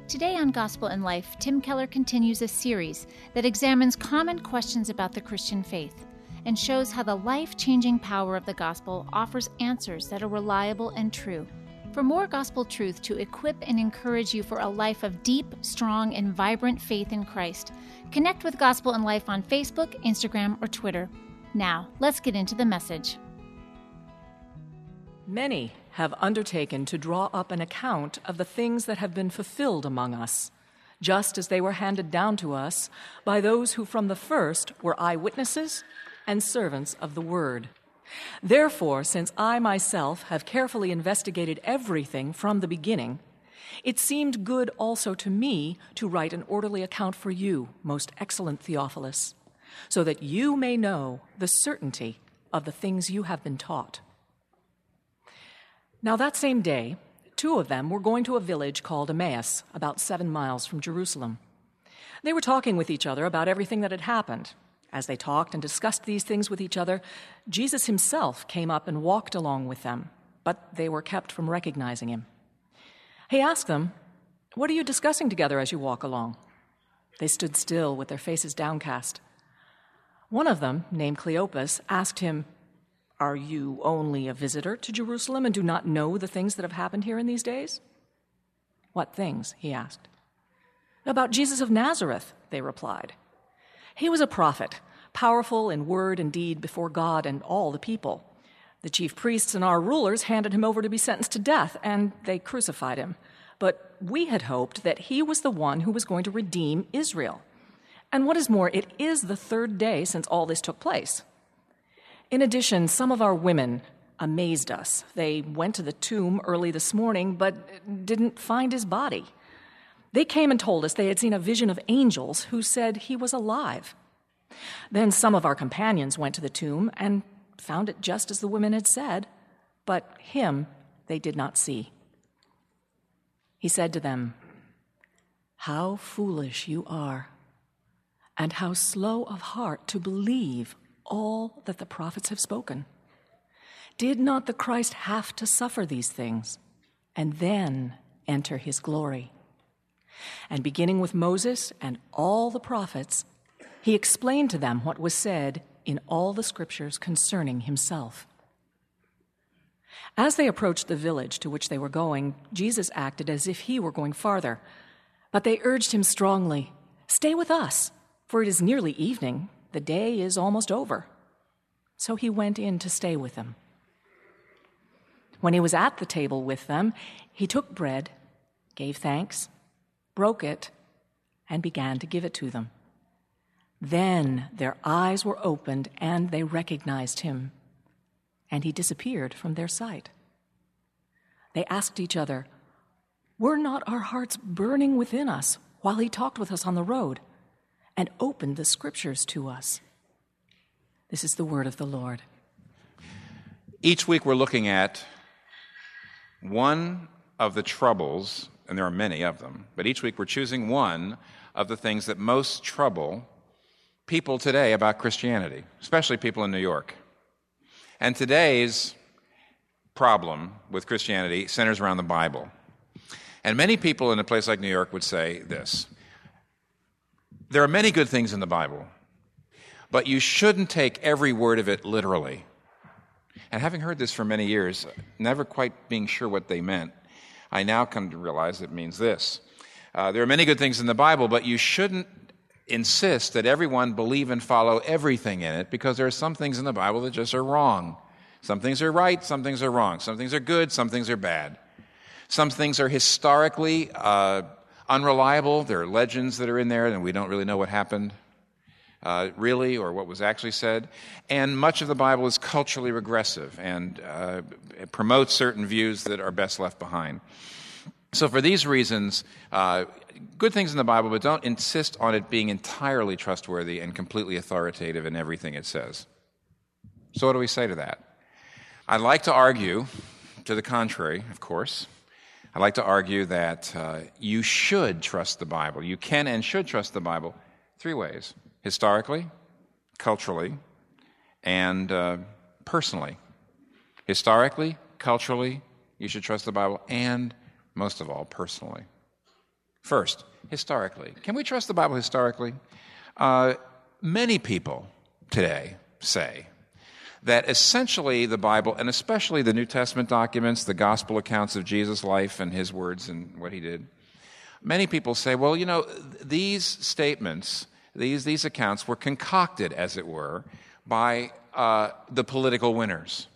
Today on Gospel in Life, Tim Keller continues a series that examines common questions about the Christian faith and shows how the life-changing power of the gospel offers answers that are reliable and true. For more gospel truth to equip and encourage you for a life of deep, strong, and vibrant faith in Christ, connect with Gospel in Life on Facebook, Instagram, or Twitter. Now, let's get into the message. Many have undertaken to draw up an account of the things that have been fulfilled among us, just as they were handed down to us by those who from the first were eyewitnesses and servants of the word. Therefore, since I myself have carefully investigated everything from the beginning, it seemed good also to me to write an orderly account for you, most excellent Theophilus, so that you may know the certainty of the things you have been taught. Now that same day, two of them were going to a village called Emmaus, about 7 miles from Jerusalem. They were talking with each other about everything that had happened. As they talked and discussed these things with each other, Jesus himself came up and walked along with them, but they were kept from recognizing him. He asked them, "What are you discussing together as you walk along?" They stood still with their faces downcast. One of them, named Cleopas, asked him, "Are you only a visitor to Jerusalem and do not know the things that have happened here in these days?" "What things?" he asked. "About Jesus of Nazareth," they replied. "He was a prophet, powerful in word and deed before God and all the people. The chief priests and our rulers handed him over to be sentenced to death, and they crucified him. But we had hoped that he was the one who was going to redeem Israel. And what is more, it is the 3rd day since all this took place. In addition, some of our women amazed us. They went to the tomb early this morning, but didn't find his body. They came and told us they had seen a vision of angels who said he was alive. Then some of our companions went to the tomb and found it just as the women had said, but him they did not see." He said to them, "How foolish you are, and how slow of heart to believe all that the prophets have spoken. Did not the Christ have to suffer these things and then enter his glory?" And beginning with Moses and all the prophets, he explained to them what was said in all the scriptures concerning himself. As they approached the village to which they were going, Jesus acted as if he were going farther, but they urged him strongly, "Stay with us, for it is nearly evening. The day is almost over." So he went in to stay with them. When he was at the table with them, he took bread, gave thanks, broke it, and began to give it to them. Then their eyes were opened and they recognized him, and he disappeared from their sight. They asked each other, "Were not our hearts burning within us while he talked with us on the road and opened the scriptures to us?" This is the word of the Lord. Each week we're looking at one of the troubles, and there are many of them, but each week we're choosing one of the things that most trouble people today about Christianity, especially people in New York. And today's problem with Christianity centers around the Bible. And many people in a place like New York would say this: there are many good things in the Bible, but you shouldn't take every word of it literally. And having heard this for many years, never quite being sure what they meant, I now come to realize it means this. There are many good things in the Bible, but you shouldn't insist that everyone believe and follow everything in it, because there are some things in the Bible that just are wrong. Some things are right, some things are wrong. Some things are good, some things are bad. Some things are historically unreliable. There are legends that are in there, and we don't really know what happened really, or what was actually said. And much of the Bible is culturally regressive and it promotes certain views that are best left behind. So for these reasons, good things in the Bible, but don't insist on it being entirely trustworthy and completely authoritative in everything it says. So what do we say to that? I'd like to argue to the contrary, of course. I'd like to argue that you should trust the Bible. You can and should trust the Bible 3 ways: historically, culturally, and personally. Historically, culturally, you should trust the Bible, and most of all, personally. First, historically. Can we trust the Bible historically? Many people today say that essentially the Bible, and especially the New Testament documents, the gospel accounts of Jesus' life and his words and what he did, many people say, well, you know, these statements, these accounts were concocted, as it were, by the political winners.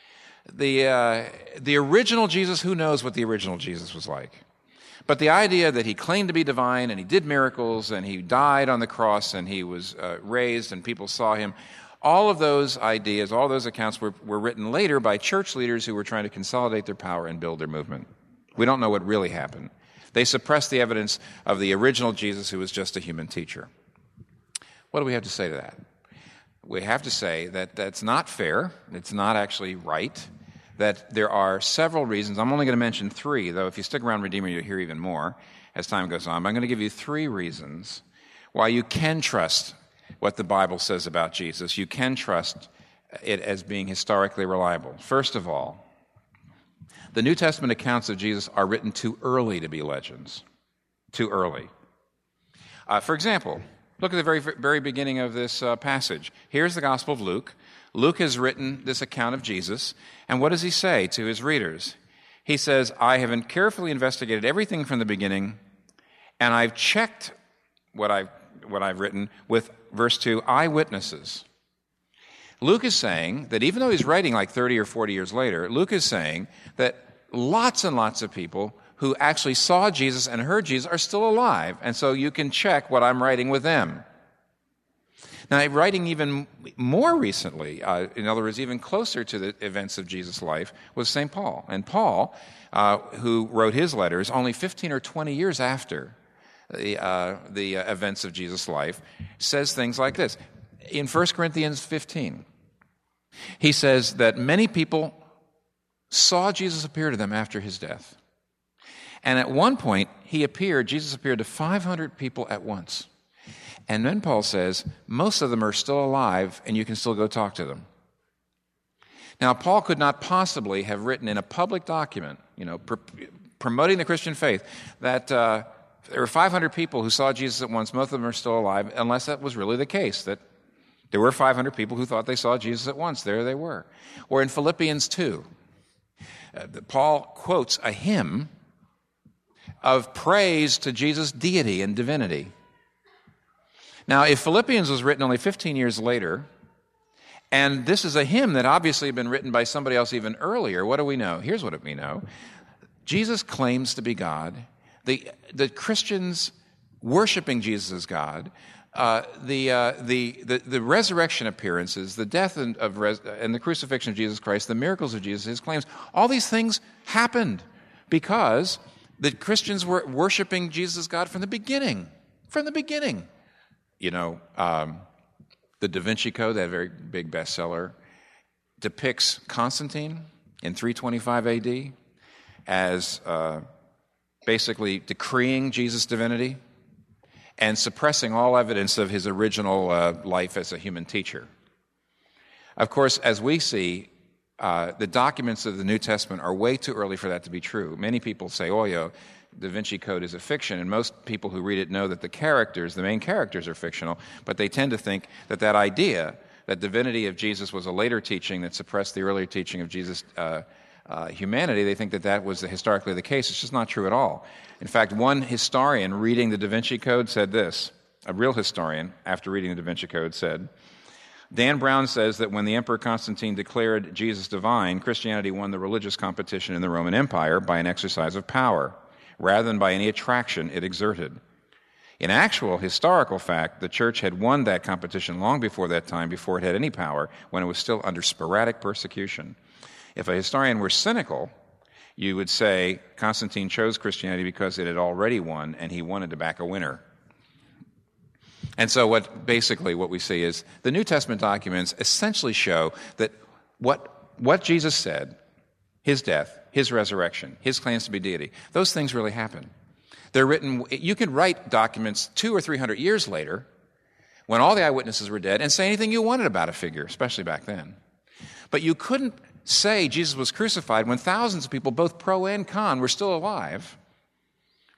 The original Jesus, who knows what the original Jesus was like? But the idea that he claimed to be divine and he did miracles and he died on the cross and he was raised and people saw him, all of those ideas, all those accounts were written later by church leaders who were trying to consolidate their power and build their movement. We don't know what really happened. They suppressed the evidence of the original Jesus who was just a human teacher. What do we have to say to that? We have to say that that's not fair. It's not actually right. That there are several reasons. I'm only going to mention three, though if you stick around Redeemer, you'll hear even more as time goes on. But I'm going to give you three reasons why you can trust what the Bible says about Jesus. You can trust it as being historically reliable. First of all, the New Testament accounts of Jesus are written too early to be legends. Too early. For example, look at the very, very beginning of this passage. Here's the Gospel of Luke. Luke has written this account of Jesus, and what does he say to his readers? He says, I have carefully investigated everything from the beginning, and I've checked what I've written with, verse 2, eyewitnesses. Luke is saying that even though he's writing like 30 or 40 years later, Luke is saying that lots and lots of people who actually saw Jesus and heard Jesus are still alive, and so you can check what I'm writing with them. Now, writing even more recently, in other words, even closer to the events of Jesus' life, was St. Paul. And Paul, who wrote his letters only 15 or 20 years after the events of Jesus' life, says things like this. In 1 Corinthians 15, he says that many people saw Jesus appear to them after his death. And at one point, Jesus appeared to 500 people at once. And then Paul says, most of them are still alive, and you can still go talk to them. Now, Paul could not possibly have written in a public document, promoting the Christian faith, that there were 500 people who saw Jesus at once, most of them are still alive, unless that was really the case, that there were 500 people who thought they saw Jesus at once. There they were. Or in Philippians 2, Paul quotes a hymn of praise to Jesus' deity and divinity. Now, if Philippians was written only 15 years later, and this is a hymn that obviously had been written by somebody else even earlier, what do we know? Here's what we know. Jesus claims to be God. The Christians worshiping Jesus as God, the resurrection appearances, the death and the crucifixion of Jesus Christ, the miracles of Jesus, his claims, all these things happened because the Christians were worshiping Jesus as God from the beginning. From the beginning. The Da Vinci Code, that very big bestseller, depicts Constantine in 325 AD as basically decreeing Jesus' divinity and suppressing all evidence of his original life as a human teacher. Of course, as we see, the documents of the New Testament are way too early for that to be true. Many people say, Da Vinci Code is a fiction, and most people who read it know that the main characters are fictional, but they tend to think that idea, that divinity of Jesus was a later teaching that suppressed the earlier teaching of Jesus' humanity, they think that was historically the case. It's just not true at all. In fact, one historian reading the Da Vinci Code said this, a real historian, after reading the Da Vinci Code, said, Dan Brown says that when the Emperor Constantine declared Jesus divine, Christianity won the religious competition in the Roman Empire by an exercise of power, rather than by any attraction it exerted. In actual historical fact, the church had won that competition long before that time, before it had any power, when it was still under sporadic persecution. If a historian were cynical, you would say Constantine chose Christianity because it had already won, and he wanted to back a winner. And so what we see is the New Testament documents essentially show that what Jesus said, his death, his resurrection, his claims to be deity, those things really happen. They're written, you could write documents 200 or 300 years later, when all the eyewitnesses were dead, and say anything you wanted about a figure, especially back then. But you couldn't say Jesus was crucified when thousands of people, both pro and con, were still alive,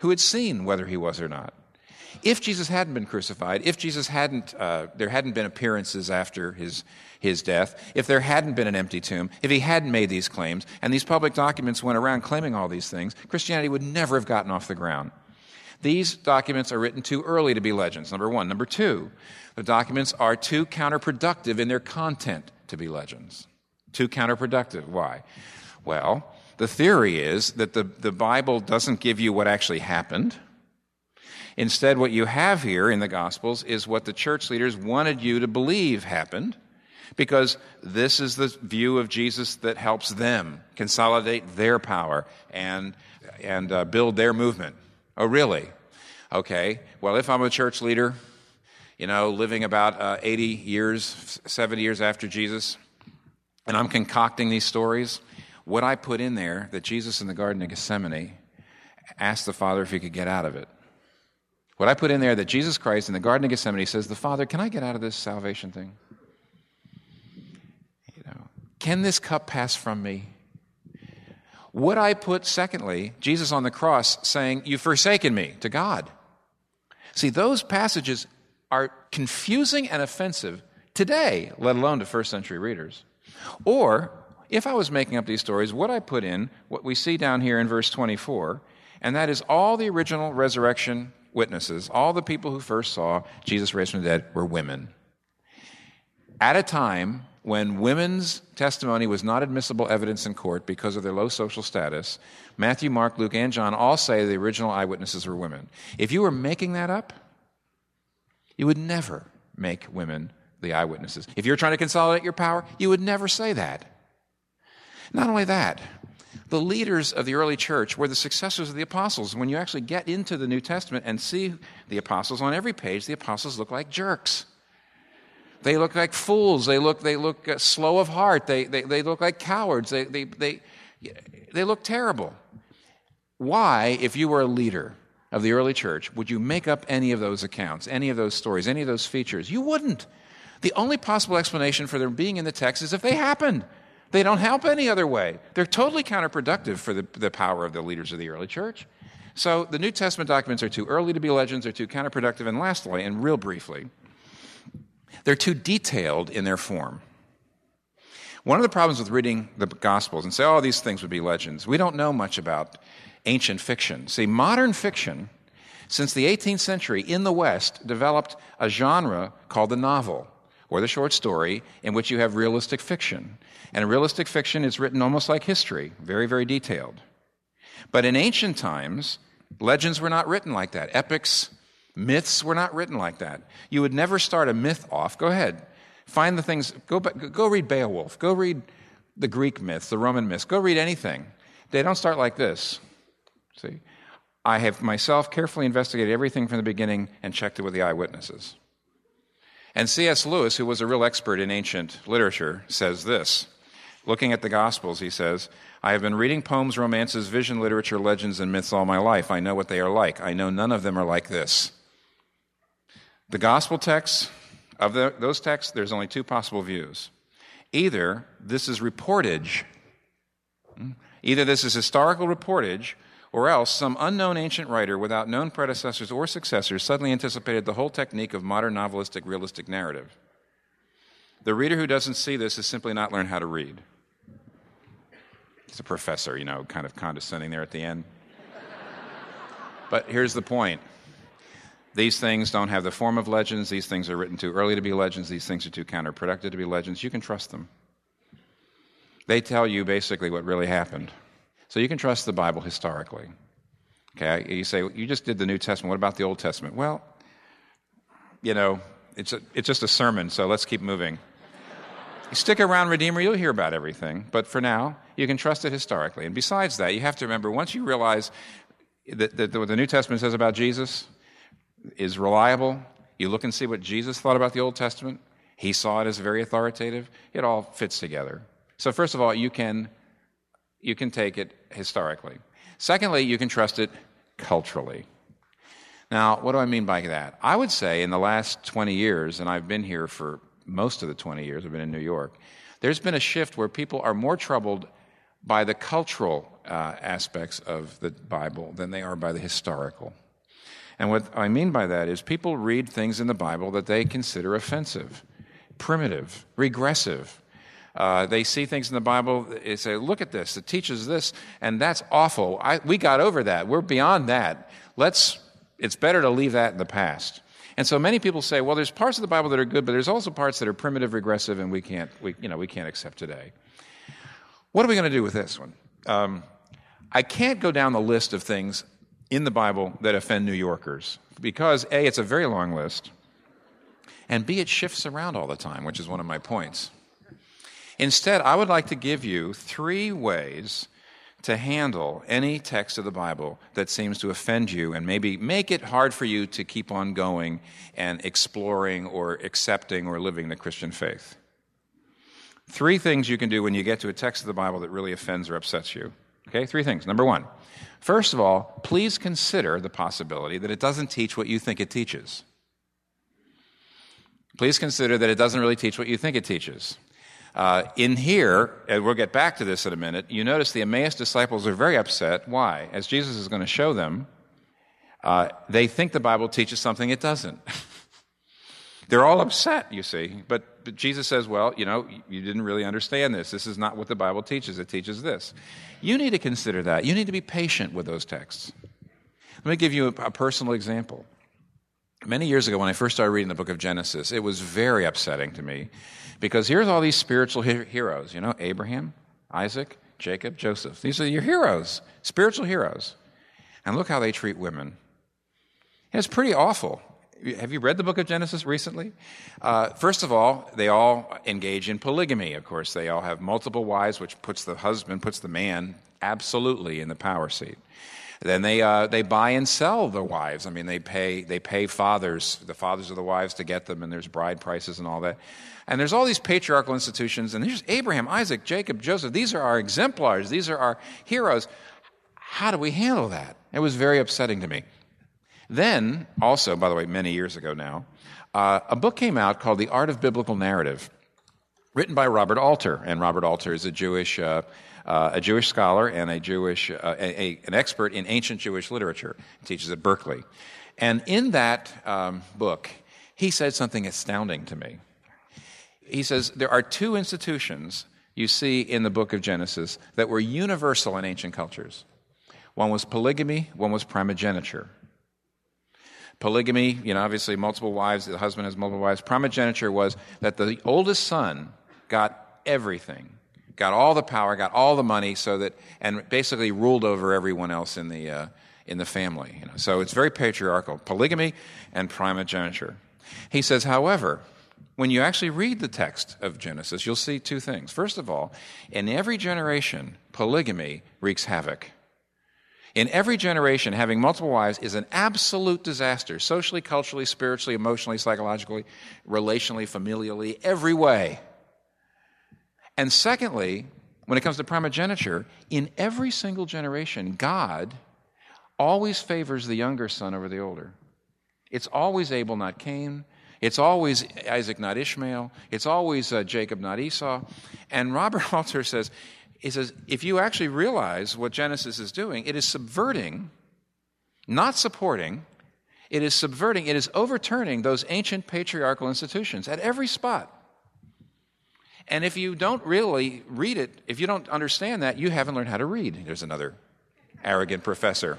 who had seen whether he was or not. If Jesus hadn't been crucified, if Jesus there hadn't been appearances after his death, if there hadn't been an empty tomb, if he hadn't made these claims, and these public documents went around claiming all these things, Christianity would never have gotten off the ground. These documents are written too early to be legends, number one. Number two, the documents are too counterproductive in their content to be legends. Too counterproductive. Why? Well, the theory is that the Bible doesn't give you what actually happened. Instead, what you have here in the Gospels is what the church leaders wanted you to believe happened, because this is the view of Jesus that helps them consolidate their power and build their movement. Oh, really? Okay. Well, if I'm a church leader, living about 80 years, 70 years after Jesus, and I'm concocting these stories, would I put in there that Jesus in the Garden of Gethsemane asked the Father if he could get out of it? Would I put in there that Jesus Christ in the Garden of Gethsemane says, the Father, can I get out of this salvation thing? Can this cup pass from me? Would I put, secondly, Jesus on the cross saying, you've forsaken me, to God? See, those passages are confusing and offensive today, let alone to first century readers. Or, if I was making up these stories, would I put in what we see down here in verse 24, and that is all the original resurrection witnesses, all the people who first saw Jesus raised from the dead were women. At a time when women's testimony was not admissible evidence in court because of their low social status, Matthew, Mark, Luke, and John all say the original eyewitnesses were women. If you were making that up, you would never make women the eyewitnesses. If you're trying to consolidate your power, you would never say that. Not only that, the leaders of the early church were the successors of the apostles. When you actually get into the New Testament and see the apostles, on every page, the apostles look like jerks. They look like fools. They look slow of heart. They look like cowards. They look terrible. Why, if you were a leader of the early church, would you make up any of those accounts, any of those stories, any of those features? You wouldn't. The only possible explanation for them being in the text is if they happened. They don't help any other way. They're totally counterproductive for the power of the leaders of the early church. So the New Testament documents are too early to be legends, they're too counterproductive, and lastly, and real briefly, they're too detailed in their form. One of the problems with reading the Gospels and say, oh, these things would be legends, we don't know much about ancient fiction. See, modern fiction, since the 18th century in the West, developed a genre called the novel, or the short story, in which you have realistic fiction. And realistic fiction is written almost like history, very, very detailed. But in ancient times, legends were not written like that. Epics, myths were not written like that. You would never start a myth off. Go ahead. Find the things. Go read Beowulf. Go read the Greek myths, the Roman myths. Go read anything. They don't start like this. See? I have myself carefully investigated everything from the beginning and checked it with the eyewitnesses. And C.S. Lewis, who was a real expert in ancient literature, says this. Looking at the Gospels, he says, I have been reading poems, romances, vision, literature, legends, and myths all my life. I know what they are like. I know none of them are like this. The Gospel texts, of those texts, there's only two possible views. Either this is reportage, either this is historical reportage, or else some unknown ancient writer without known predecessors or successors suddenly anticipated the whole technique of modern novelistic realistic narrative. The reader who doesn't see this has simply not learned how to read. He's a professor, kind of condescending there at the end. But here's the point. These things don't have the form of legends. These things are written too early to be legends. These things are too counterproductive to be legends. You can trust them. They tell you basically what really happened. So you can trust the Bible historically. Okay, you say, you just did the New Testament. What about the Old Testament? Well, it's just a sermon, so let's keep moving. You stick around Redeemer, you'll hear about everything. But for now, you can trust it historically. And besides that, you have to remember, once you realize that what the New Testament says about Jesus is reliable, you look and see what Jesus thought about the Old Testament. He saw it as very authoritative. It all fits together. So first of all, you can take it historically. Secondly, you can trust it culturally. Now, what do I mean by that? I would say in the last 20 years, and I've been here for most of the 20 years, I've been in New York, there's been a shift where people are more troubled by the cultural aspects of the Bible than they are by the historical. And what I mean by that is people read things in the Bible that they consider offensive, primitive, regressive. They see things in the Bible, they say, look at this, it teaches this, and that's awful. We got over that. We're beyond that. It's better to leave that in the past. And so many people say, well, there's parts of the Bible that are good, but there's also parts that are primitive, regressive, and we can't accept today. What are we going to do with this one? I can't go down the list of things in the Bible that offend New Yorkers because, A, it's a very long list, and B, it shifts around all the time, which is one of my points. Instead, I would like to give you 3 ways to handle any text of the Bible that seems to offend you and maybe make it hard for you to keep on going and exploring or accepting or living the Christian faith. 3 things you can do when you get to a text of the Bible that really offends or upsets you. Okay, 3 things. Number 1, first of all, please consider the possibility that it doesn't teach what you think it teaches. Please consider that it doesn't really teach what you think it teaches. In here, and we'll get back to this in a minute, you notice the Emmaus disciples are very upset. Why? As Jesus is going to show them, they think the Bible teaches something it doesn't. They're all upset, you see. But Jesus says, well, you didn't really understand this. This is not what the Bible teaches. It teaches this. You need to consider that. You need to be patient with those texts. Let me give you a personal example. Many years ago, when I first started reading the book of Genesis, it was very upsetting to me because here's all these spiritual heroes, Abraham, Isaac, Jacob, Joseph. These are your heroes, spiritual heroes. And look how they treat women. It's pretty awful. Have you read the book of Genesis recently? First of all, they all engage in polygamy, of course. They all have multiple wives, which puts the man absolutely in the power seat. Then they buy and sell the wives. I mean, they pay the fathers of the wives to get them, and there's bride prices and all that. And there's all these patriarchal institutions, and there's Abraham, Isaac, Jacob, Joseph. These are our exemplars. These are our heroes. How do we handle that? It was very upsetting to me. Then, also, by the way, many years ago now, a book came out called The Art of Biblical Narrative, written by Robert Alter. And Robert Alter is a Jewish scholar and an expert in ancient Jewish literature. He teaches at Berkeley. And in that book, he said something astounding to me. He says, there are 2 institutions you see in the book of Genesis that were universal in ancient cultures. One was polygamy, one was primogeniture. Polygamy, obviously multiple wives, the husband has multiple wives. Primogeniture was that the oldest son got everything, got all the power, got all the money, and basically ruled over everyone else in the family. So it's very patriarchal, polygamy and primogeniture. He says, however, when you actually read the text of Genesis, you'll see 2 things. First of all, in every generation, polygamy wreaks havoc. In every generation, having multiple wives is an absolute disaster, socially, culturally, spiritually, emotionally, psychologically, relationally, familially, every way. And secondly, when it comes to primogeniture, in every single generation, God always favors the younger son over the older. It's always Abel, not Cain. It's always Isaac, not Ishmael. It's always Jacob, not Esau. And Robert Alter says, if you actually realize what Genesis is doing, it is subverting, not supporting, it is subverting, it is overturning those ancient patriarchal institutions at every spot. And if you don't really read it, if you don't understand that, you haven't learned how to read. There's another arrogant professor.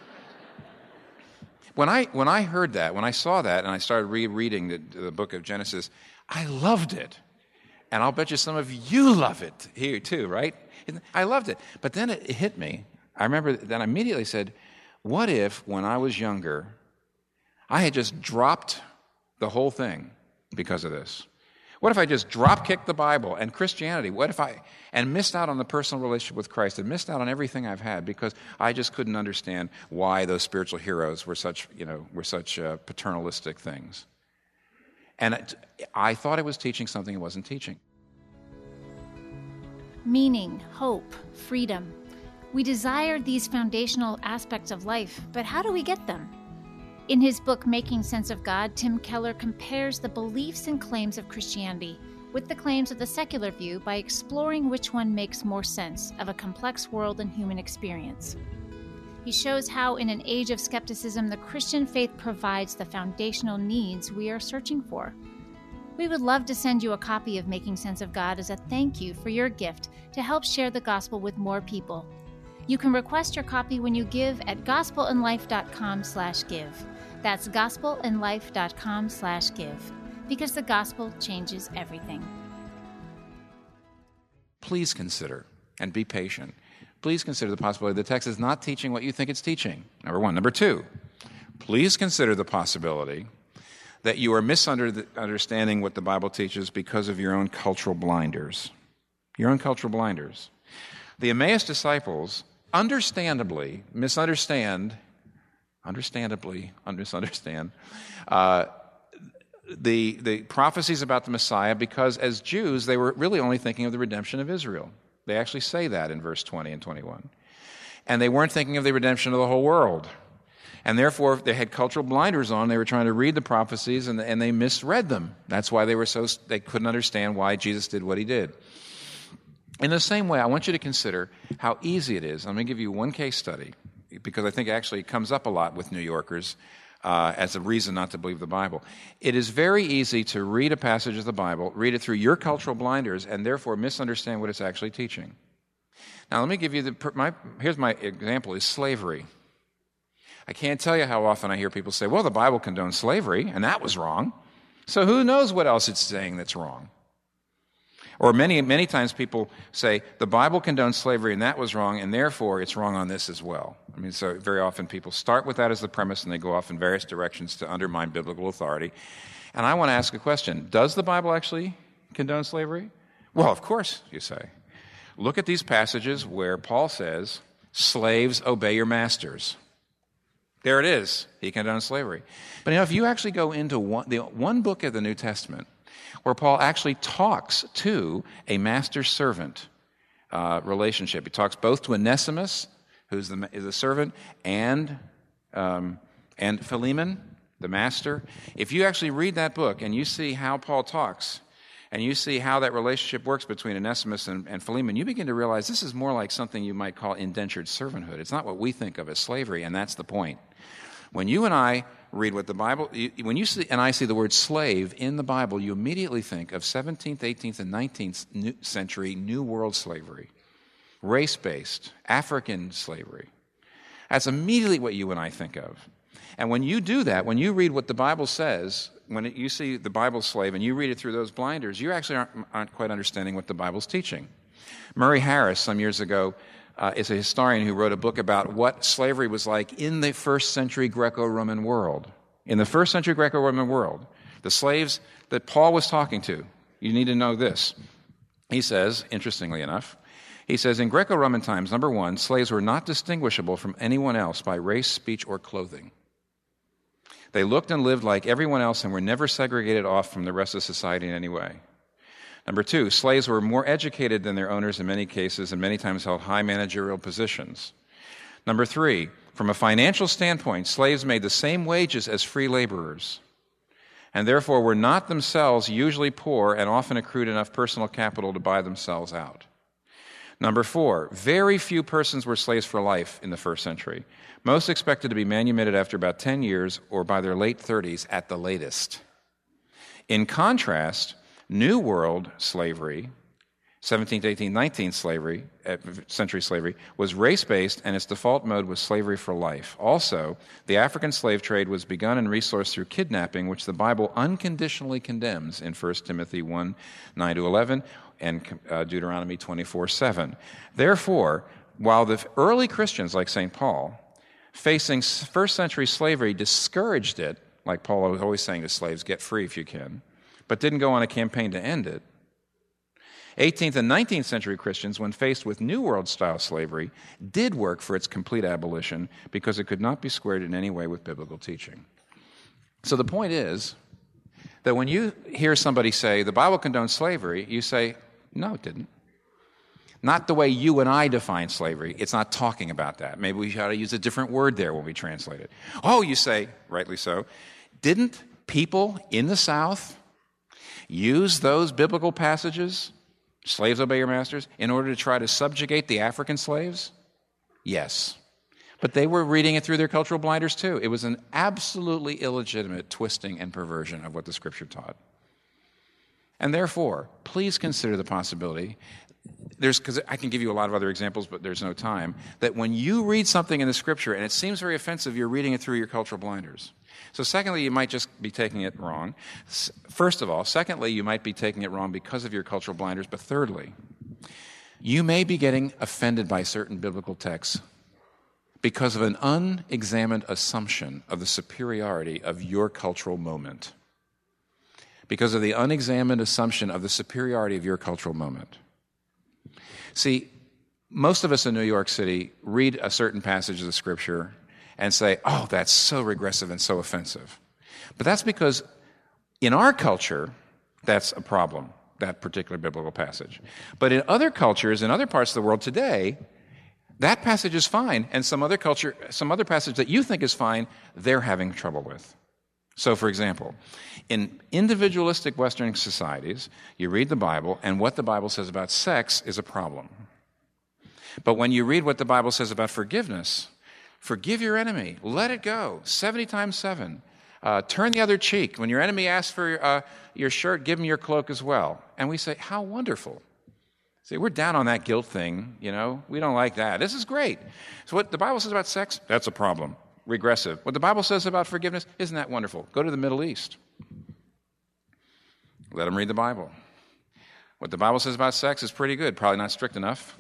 When I heard that, when I saw that, and I started rereading the book of Genesis, I loved it. And I'll bet you some of you love it here too, right? I loved it. But then it hit me. I remember that I immediately said, what if when I was younger, I had just dropped the whole thing because of this? What if I just drop-kicked the Bible and Christianity? And missed out on the personal relationship with Christ and missed out on everything I've had because I just couldn't understand why those spiritual heroes were such paternalistic things. And I thought it was teaching something it wasn't teaching. Meaning, hope, freedom. We desire these foundational aspects of life, but how do we get them? In his book, Making Sense of God, Tim Keller compares the beliefs and claims of Christianity with the claims of the secular view by exploring which one makes more sense of a complex world and human experience. He shows how, in an age of skepticism, the Christian faith provides the foundational needs we are searching for. We would love to send you a copy of Making Sense of God as a thank you for your gift to help share the gospel with more people. You can request your copy when you give at gospelinlife.com/give. That's gospelinlife.com/give, because the gospel changes everything. Please consider, and be patient, please consider the possibility the text is not teaching what you think it's teaching, number one. Number two, please consider the possibility that you are misunderstanding what the Bible teaches because of your own cultural blinders. Your own cultural blinders. The Emmaus disciples understandably misunderstand the prophecies about the Messiah because as Jews, they were really only thinking of the redemption of Israel. They actually say that in verse 20 and 21. And they weren't thinking of the redemption of the whole world. And therefore, they had cultural blinders on. They were trying to read the prophecies, and they misread them. That's why they couldn't understand why Jesus did what he did. In the same way, I want you to consider how easy it is. I'm going to give you one case study, because I think actually it comes up a lot with New Yorkers as a reason not to believe the Bible. It is very easy to read a passage of the Bible, read it through your cultural blinders, and therefore misunderstand what it's actually teaching. Now, let me give you here's my example, is slavery. I can't tell you how often I hear people say, well, the Bible condones slavery, and that was wrong. So who knows what else it's saying that's wrong? Or many, many times people say, the Bible condones slavery, and that was wrong, and therefore it's wrong on this as well. I mean, so very often people start with that as the premise, and they go off in various directions to undermine biblical authority. And I want to ask a question. Does the Bible actually condone slavery? Well, of course, you say. Look at these passages where Paul says, slaves, obey your masters. There it is. He condones slavery. But if you actually go into one book of the New Testament where Paul actually talks to a master-servant relationship. He talks both to Onesimus, who's the servant, and Philemon, the master. If you actually read that book and you see how Paul talks, and you see how that relationship works between Onesimus and Philemon, you begin to realize this is more like something you might call indentured servanthood. It's not what we think of as slavery, and that's the point. When you and I read what the Bible, when you see, and I see the word slave in the Bible, you immediately think of 17th, 18th, and 19th century New World slavery, race-based, African slavery. That's immediately what you and I think of. And when you do that, when you read what the Bible says, you see the Bible slave and you read it through those blinders, you actually aren't quite understanding what the Bible's teaching. Murray Harris, some years ago, is a historian who wrote a book about what slavery was like in the first century Greco-Roman world. In the first century Greco-Roman world, the slaves that Paul was talking to, you need to know this. He says, interestingly enough, he says, in Greco-Roman times, number one, slaves were not distinguishable from anyone else by race, speech, or clothing. They looked and lived like everyone else and were never segregated off from the rest of society in any way. Number two, slaves were more educated than their owners in many cases and many times held high managerial positions. Number three, from a financial standpoint, slaves made the same wages as free laborers and therefore were not themselves usually poor and often accrued enough personal capital to buy themselves out. Number four, very few persons were slaves for life in the first century. Most expected to be manumitted after about 10 years or by their late 30s at the latest. In contrast, New World slavery, 17th, 18th, 19th century slavery, was race-based, and its default mode was slavery for life. Also, the African slave trade was begun and resourced through kidnapping, which the Bible unconditionally condemns in 1 Timothy 1, 9-11, and Deuteronomy 24:7. Therefore, while the early Christians, like St. Paul, facing first century slavery discouraged it, like Paul was always saying to slaves, get free if you can, but didn't go on a campaign to end it, 18th and 19th century Christians, when faced with New World-style slavery, did work for its complete abolition because it could not be squared in any way with biblical teaching. So the point is that when you hear somebody say, the Bible condones slavery, you say, no, it didn't. Not the way you and I define slavery. It's not talking about that. Maybe we ought to use a different word there when we translate it. Oh, you say, rightly so, didn't people in the South use those biblical passages, slaves obey your masters, in order to try to subjugate the African slaves? Yes. But they were reading it through their cultural blinders too. It was an absolutely illegitimate twisting and perversion of what the Scripture taught. And therefore, please consider the possibility, because I can give you a lot of other examples, but there's no time, that when you read something in the Scripture and it seems very offensive, you're reading it through your cultural blinders. So secondly, you might just be taking it wrong. First of all, secondly, you might be taking it wrong because of your cultural blinders. But thirdly, you may be getting offended by certain biblical texts because of an unexamined assumption of the superiority of your cultural moment. Because of the unexamined assumption of the superiority of your cultural moment. See, most of us in New York City read a certain passage of the Scripture and say, oh, that's so regressive and so offensive. But that's because in our culture, that's a problem, that particular biblical passage. But in other cultures, in other parts of the world today, that passage is fine, and some other passage that you think is fine, they're having trouble with. So, for example, in individualistic Western societies, you read the Bible, and what the Bible says about sex is a problem. But when you read what the Bible says about forgiveness, forgive your enemy, let it go, 70 times 7. Turn the other cheek. When your enemy asks for your shirt, give him your cloak as well. And we say, how wonderful. See, we're down on that guilt thing, We don't like that. This is great. So what the Bible says about sex, that's a problem. Regressive. What the Bible says about forgiveness, isn't that wonderful? Go to the Middle East. Let them read the Bible. What the Bible says about sex is pretty good. Probably not strict enough.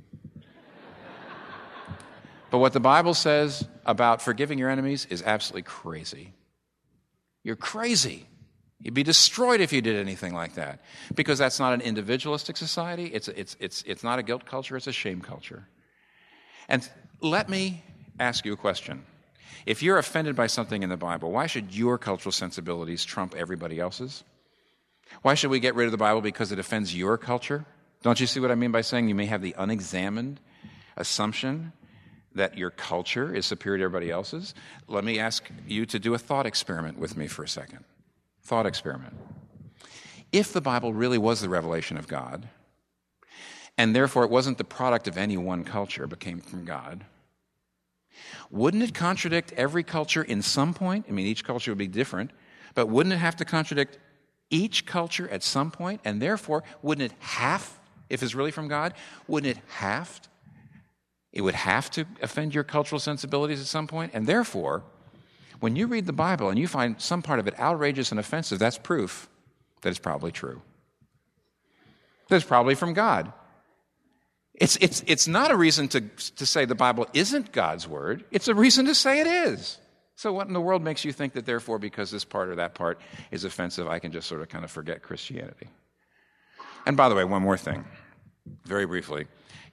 But what the Bible says about forgiving your enemies is absolutely crazy. You're crazy. You'd be destroyed if you did anything like that. Because that's not an individualistic society. It's not a guilt culture. It's a shame culture. And let me ask you a question. If you're offended by something in the Bible, why should your cultural sensibilities trump everybody else's? Why should we get rid of the Bible because it offends your culture? Don't you see what I mean by saying you may have the unexamined assumption that your culture is superior to everybody else's? Let me ask you to do a thought experiment with me for a second. Thought experiment. If the Bible really was the revelation of God, and therefore it wasn't the product of any one culture but came from God, wouldn't it contradict every culture in some point? I mean, each culture would be different, but wouldn't it have to contradict each culture at some point? And therefore, wouldn't it have, if it's really from God, wouldn't it have to? It would have to offend your cultural sensibilities at some point. And therefore, when you read the Bible and you find some part of it outrageous and offensive, that's proof that it's probably true. That it's probably from God. It's not a reason to say the Bible isn't God's word. It's a reason to say it is. So what in the world makes you think that therefore because this part or that part is offensive, I can just sort of kind of forget Christianity? And by the way, one more thing, very briefly.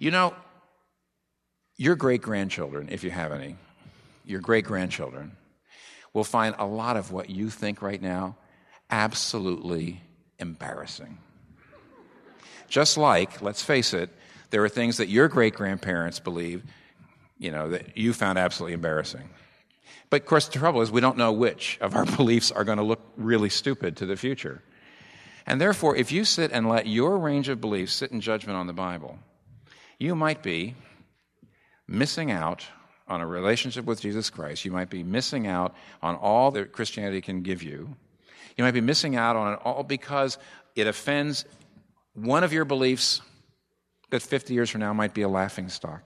Your great-grandchildren, if you have any, your great-grandchildren will find a lot of what you think right now absolutely embarrassing. Just like, let's face it, there are things that your great-grandparents believe, that you found absolutely embarrassing. But, of course, the trouble is we don't know which of our beliefs are going to look really stupid to the future. And therefore, if you sit and let your range of beliefs sit in judgment on the Bible, you might be missing out on a relationship with Jesus Christ. You might be missing out on all that Christianity can give you. You might be missing out on it all because it offends one of your beliefs that 50 years from now might be a laughingstock.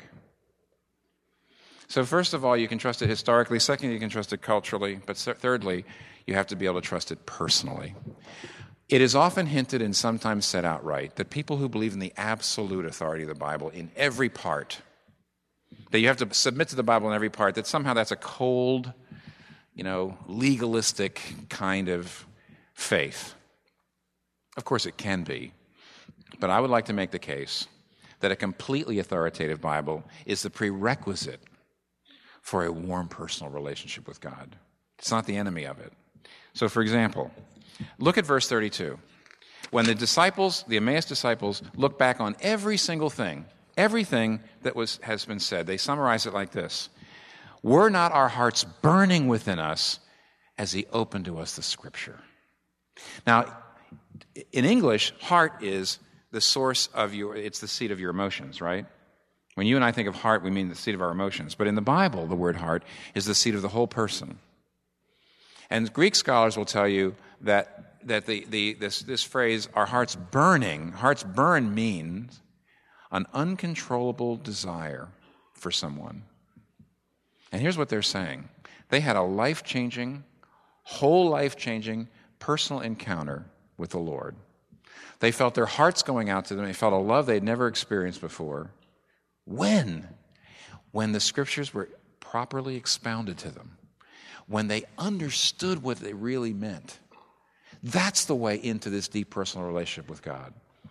So first of all, you can trust it historically. Second, you can trust it culturally. But thirdly, you have to be able to trust it personally. It is often hinted and sometimes said outright that people who believe in the absolute authority of the Bible in every part, that you have to submit to the Bible in every part, that somehow that's a cold, legalistic kind of faith. Of course it can be. But I would like to make the case that a completely authoritative Bible is the prerequisite for a warm personal relationship with God. It's not the enemy of it. So, for example, look at verse 32. When the Emmaus disciples look back on every single thing, everything that has been said, they summarize it like this: were not our hearts burning within us as he opened to us the Scripture? Now, In English, heart is the source of it's the seat of your emotions, right? When you and I think of heart, we mean the seat of our emotions. But in the Bible, the word heart is the seat of the whole person. And Greek scholars will tell you that this phrase, our hearts burn means an uncontrollable desire for someone. And here's what they're saying. They had a life-changing, whole life-changing personal encounter with the Lord. They felt their hearts going out to them. They felt a love they'd never experienced before. When? When the Scriptures were properly expounded to them. When they understood what they really meant. That's the way into this deep personal relationship with God.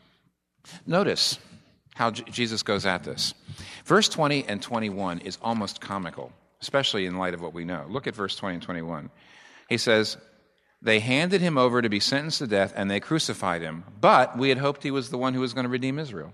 Notice how Jesus goes at this. Verse 20 and 21 is almost comical, especially in light of what we know. Look at verse 20 and 21. He says, they handed him over to be sentenced to death, and they crucified him. But we had hoped he was the one who was going to redeem Israel.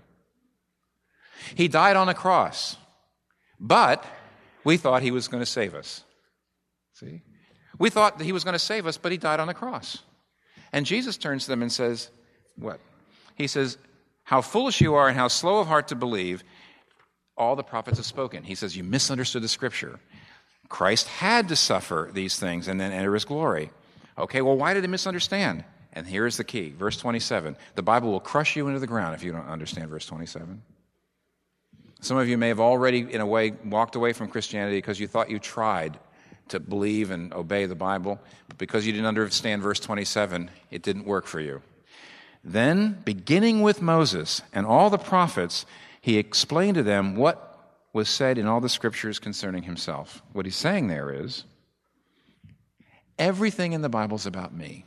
He died on a cross, but we thought he was going to save us. See? We thought that he was going to save us, but he died on the cross. And Jesus turns to them and says, what? He says, how foolish you are and how slow of heart to believe all the prophets have spoken. He says, you misunderstood the Scripture. Christ had to suffer these things and then enter his glory. Okay, well, why did they misunderstand? And here's the key, verse 27. The Bible will crush you into the ground if you don't understand verse 27. Some of you may have already, in a way, walked away from Christianity because you thought you tried to believe and obey the Bible, but because you didn't understand verse 27, it didn't work for you. Then, beginning with Moses and all the prophets, he explained to them what was said in all the Scriptures concerning himself. What he's saying there is, everything in the Bible is about me.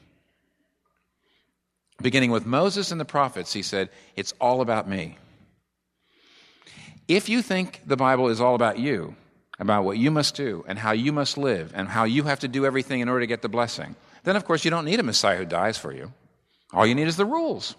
Beginning with Moses and the prophets, he said, it's all about me. If you think the Bible is all about you, about what you must do and how you must live and how you have to do everything in order to get the blessing, then of course you don't need a Messiah who dies for you. All you need is the rules.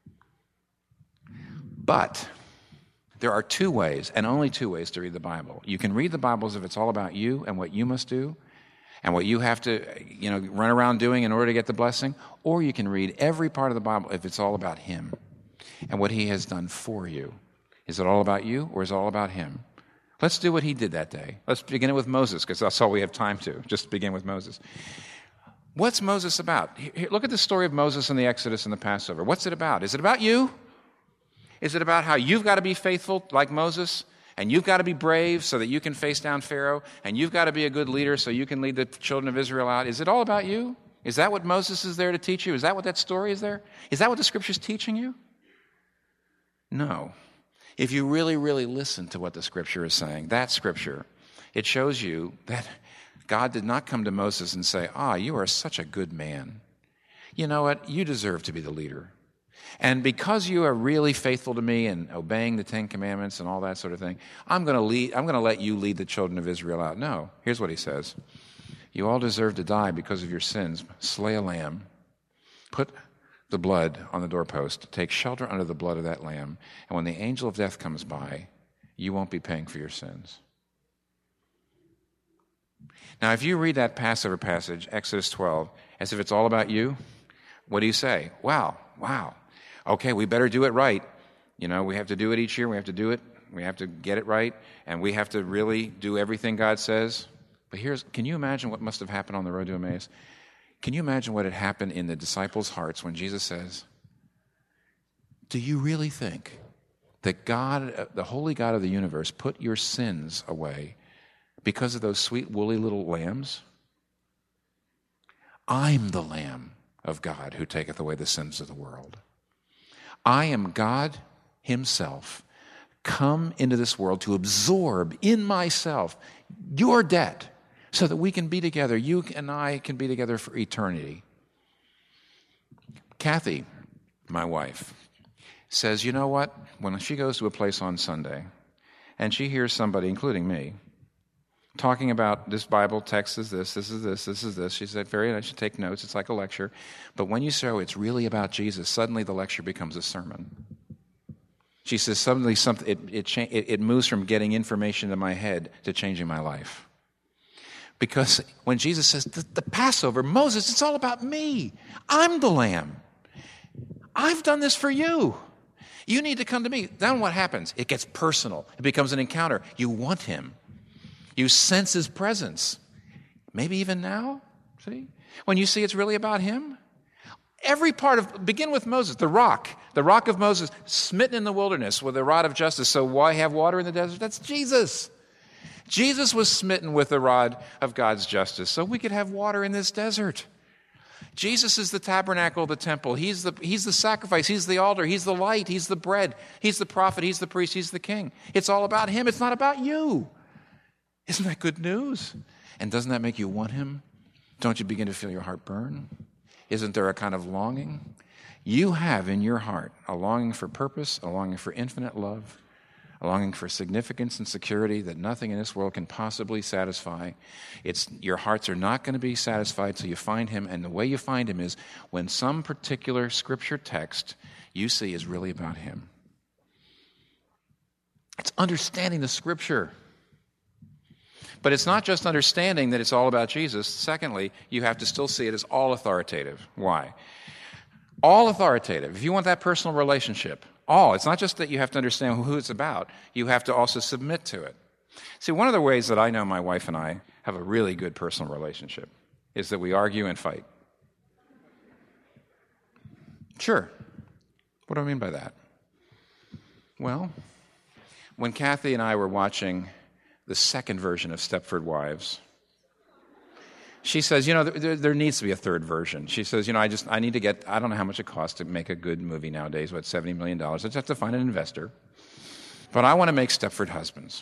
But there are two ways, and only two ways, to read the Bible. You can read the Bible as if it's all about you and what you must do and what you have to, run around doing in order to get the blessing, or you can read every part of the Bible if it's all about him and what he has done for you. Is it all about you, or is it all about him? Let's do what he did that day. Let's begin it with Moses, because that's all we have time to, just begin with Moses. What's Moses about? Here, look at the story of Moses and the Exodus and the Passover. What's it about? Is it about you? Is it about how you've got to be faithful like Moses, and you've got to be brave so that you can face down Pharaoh, and you've got to be a good leader so you can lead the children of Israel out? Is it all about you? Is that what Moses is there to teach you? Is that what that story is there? Is that what the Scripture's teaching you? No. If you really, really listen to what the Scripture is saying, that Scripture, it shows you that God did not come to Moses and say, you are such a good man. You know what? You deserve to be the leader. And because you are really faithful to me and obeying the Ten Commandments and all that sort of thing, I'm going to let you lead the children of Israel out. No. Here's what he says. You all deserve to die because of your sins. Slay a lamb. Put the blood on the doorpost. Take shelter under the blood of that lamb. And when the angel of death comes by, you won't be paying for your sins. Now, if you read that Passover passage, Exodus 12, as if it's all about you, what do you say? Wow. Okay, we better do it right. We have to do it each year. We have to do it. We have to get it right. And we have to really do everything God says. But can you imagine what must have happened on the road to Emmaus? Can you imagine what had happened in the disciples' hearts when Jesus says, do you really think that God, the holy God of the universe, put your sins away because of those sweet, woolly little lambs? I'm the Lamb of God who taketh away the sins of the world. I am God himself, come into this world to absorb in myself your debt, so that we can be together. You and I can be together for eternity. Kathy, my wife, says, you know what? When she goes to a place on Sunday and she hears somebody, including me, talking about this Bible text is this is this, this is this, she said, very nice, you take notes, it's like a lecture. But when you show it's really about Jesus, suddenly the lecture becomes a sermon. She says, suddenly it moves from getting information in my head to changing my life. Because when Jesus says, the Passover, Moses, it's all about me. I'm the lamb. I've done this for you. You need to come to me. Then what happens? It gets personal. It becomes an encounter. You want him. You sense his presence. Maybe even now, see? When you see it's really about him. Begin with Moses, the rock of Moses, smitten in the wilderness with the rod of justice. So why have water in the desert? That's Jesus. Jesus was smitten with the rod of God's justice so we could have water in this desert. Jesus is the tabernacle of the temple. He's the sacrifice. He's the altar. He's the light. He's the bread. He's the prophet. He's the priest. He's the king. It's all about him. It's not about you. Isn't that good news? And doesn't that make you want him? Don't you begin to feel your heart burn? Isn't there a kind of longing? You have in your heart a longing for purpose, a longing for infinite love, a longing for significance and security that nothing in this world can possibly satisfy. Your hearts are not going to be satisfied till you find him, and the way you find him is when some particular scripture text you see is really about him. It's understanding the scripture. But it's not just understanding that it's all about Jesus. Secondly, you have to still see it as all authoritative. Why? All authoritative. If you want that personal relationship, it's not just that you have to understand who it's about, you have to also submit to it. See, one of the ways that I know my wife and I have a really good personal relationship is that we argue and fight. Sure. What do I mean by that? Well, when Kathy and I were watching the second version of Stepford Wives, she says, there needs to be a third version. She says, I need to get, I don't know how much it costs to make a good movie nowadays, $70 million. I just have to find an investor. But I want to make Stepford Husbands.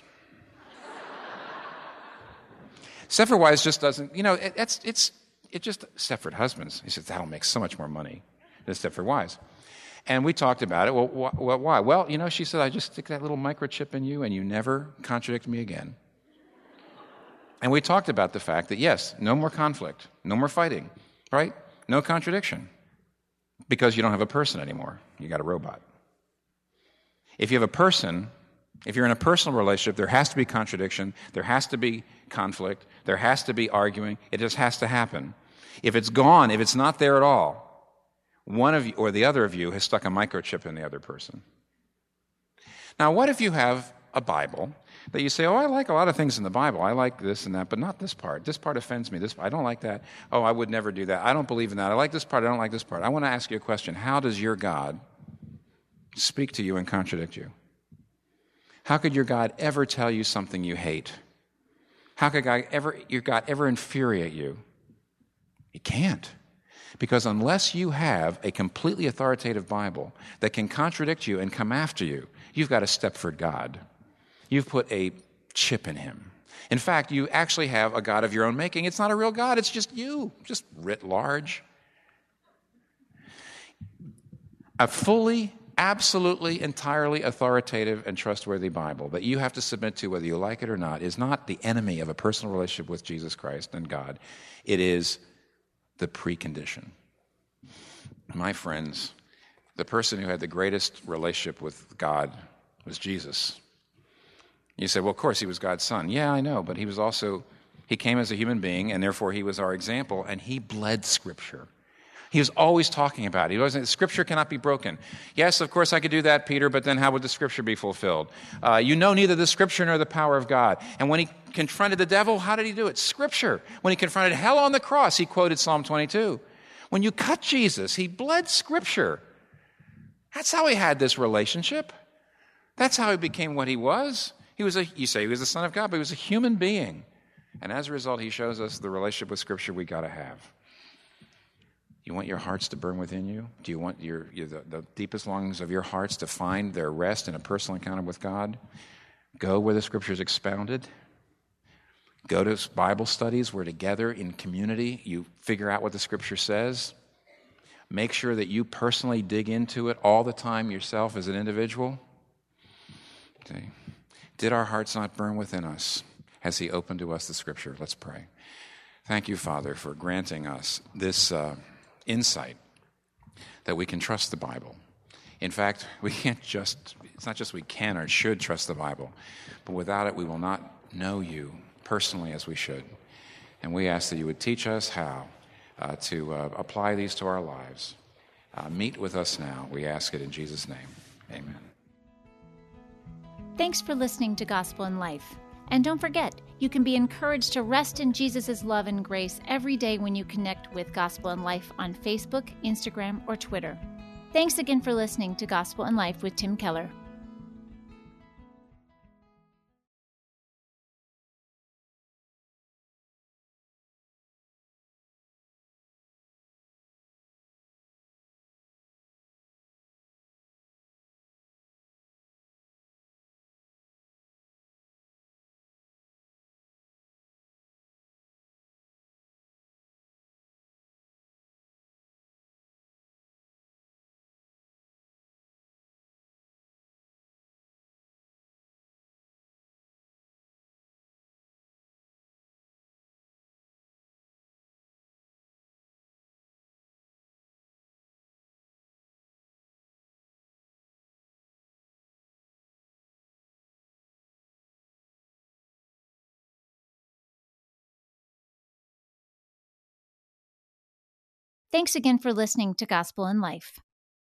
Stepford Wives just doesn't, it's just Stepford Husbands. He says, that'll make so much more money than Stepford Wives. And we talked about it. Well, why? Well, she said, I just stick that little microchip in you and you never contradict me again. And we talked about the fact that, yes, no more conflict, no more fighting, right? No contradiction. Because you don't have a person anymore. You got a robot. If you have a person, if you're in a personal relationship, there has to be contradiction, there has to be conflict, there has to be arguing. It just has to happen. If it's gone, if it's not there at all, one of you or the other of you has stuck a microchip in the other person. Now, what if you have a Bible that you say, I like a lot of things in the Bible. I like this and that, but not this part. This part offends me. I don't like that. I would never do that. I don't believe in that. I like this part. I don't like this part. I want to ask you a question. How does your God speak to you and contradict you? How could your God ever tell you something you hate? How could your God ever infuriate you? He can't. Because unless you have a completely authoritative Bible that can contradict you and come after you, you've got a Stepford God. You've put a chip in him. In fact, you actually have a God of your own making. It's not a real God, it's just you, just writ large. A fully, absolutely, entirely authoritative and trustworthy Bible that you have to submit to whether you like it or not is not the enemy of a personal relationship with Jesus Christ and God. It is the precondition. My friends, the person who had the greatest relationship with God was Jesus. You say, well, of course, he was God's son. Yeah, I know, but he came as a human being, and therefore he was our example, and he bled Scripture. He was always talking about it. Scripture cannot be broken. Yes, of course, I could do that, Peter, but then how would the Scripture be fulfilled? You know neither the Scripture nor the power of God. And when he confronted the devil, how did he do it? Scripture. When he confronted hell on the cross, he quoted Psalm 22. When you cut Jesus, he bled Scripture. That's how he had this relationship. That's how he became what he was. You say he was the Son of God, but he was a human being. And as a result, he shows us the relationship with Scripture we got to have. You want your hearts to burn within you? Do you want the deepest longings of your hearts to find their rest in a personal encounter with God? Go where the Scripture is expounded. Go to Bible studies where together in community you figure out what the Scripture says. Make sure that you personally dig into it all the time yourself as an individual. Okay. Did our hearts not burn within us as he opened to us the Scripture? Let's pray. Thank you, Father, for granting us this insight that we can trust the Bible. In fact, it's not just we can or should trust the Bible, but without it we will not know you personally as we should. And we ask that you would teach us how to apply these to our lives Meet with us now. We ask it in Jesus' name. Amen. Thanks for listening to Gospel in Life. And don't forget, you can be encouraged to rest in Jesus' love and grace every day when you connect with Gospel in Life on Facebook, Instagram, or Twitter. Thanks again for listening to Gospel in Life with Tim Keller. Thanks again for listening to Gospel in Life.